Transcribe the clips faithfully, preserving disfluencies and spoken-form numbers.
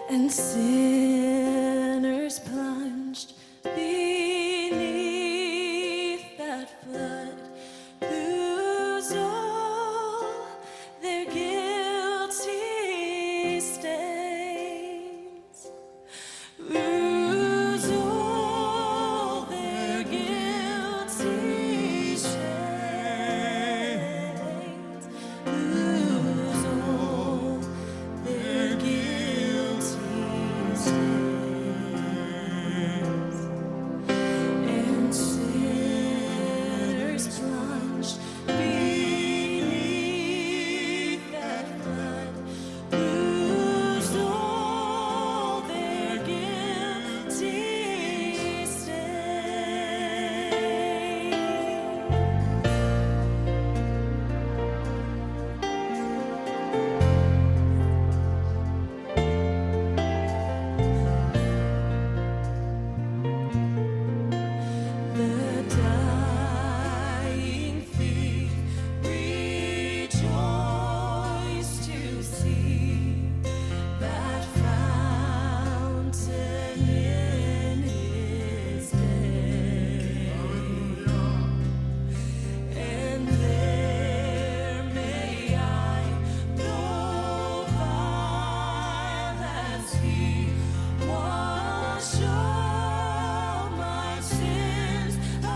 and sinners plunged beneath that flood lose all their guilty stains, lose all their guilty stains, lose all their guilty stains, and sinners plunged beneath that flood lose all their guilty The dying thief rejoiced to see that fountain in his day, and there may I go vile as he wash all my sins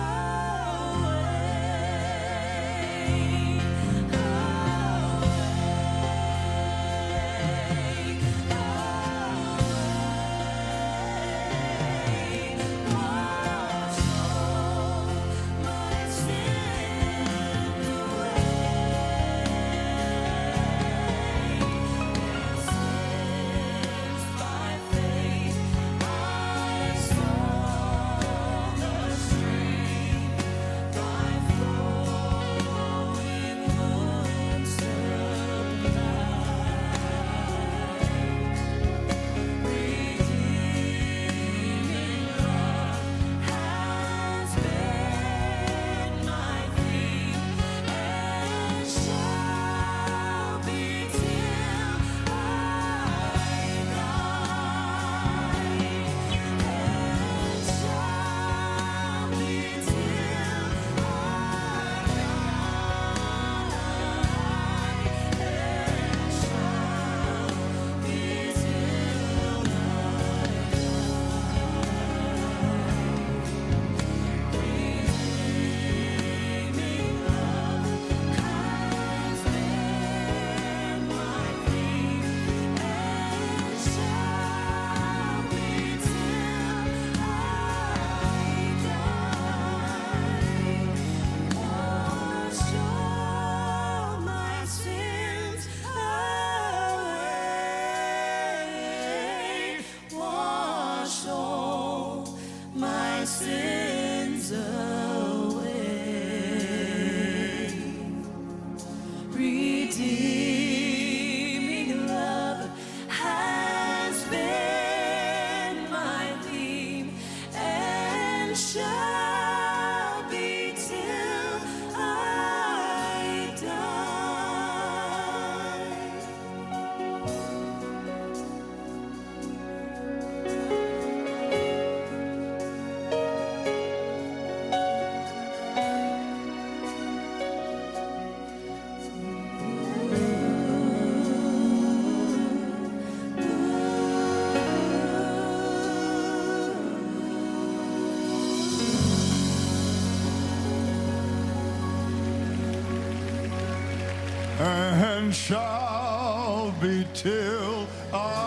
wash all my sins away. Redeeming love has been my theme and shall be till I die. And shall be till I